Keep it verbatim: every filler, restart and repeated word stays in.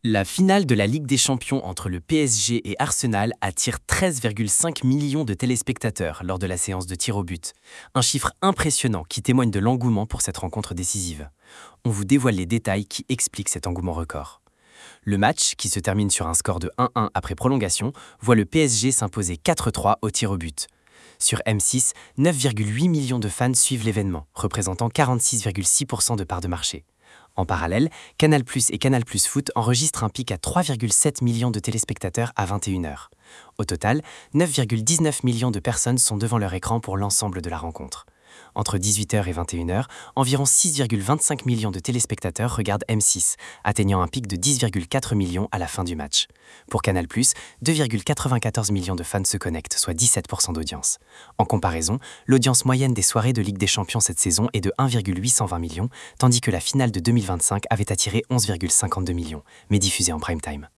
La finale de la Ligue des Champions entre le P S G et Arsenal attire treize virgule cinq millions de téléspectateurs lors de la séance de tir au but. Un chiffre impressionnant qui témoigne de l'engouement pour cette rencontre décisive. On vous dévoile les détails qui expliquent cet engouement record. Le match, qui se termine sur un score de un un après prolongation, voit le P S G s'imposer quatre trois au tir au but. Sur M six, neuf virgule huit millions de fans suivent l'événement, représentant quarante-six virgule six pour cent de part de marché. En parallèle, Canal+ et Canal+ Foot enregistrent un pic à trois virgule sept millions de téléspectateurs à vingt et une heures. Au total, neuf virgule dix-neuf millions de personnes sont devant leur écran pour l'ensemble de la rencontre. Entre dix-huit heures et vingt et une heures, environ six virgule vingt-cinq millions de téléspectateurs regardent M six, atteignant un pic de dix virgule quatre millions à la fin du match. Pour Canal+, deux virgule quatre-vingt-quatorze millions de fans se connectent, soit dix-sept pour cent d'audience. En comparaison, l'audience moyenne des soirées de Ligue des Champions cette saison est de un virgule huit cent vingt millions, tandis que la finale de deux mille vingt-cinq avait attiré onze virgule cinquante-deux millions, mais diffusée en prime time.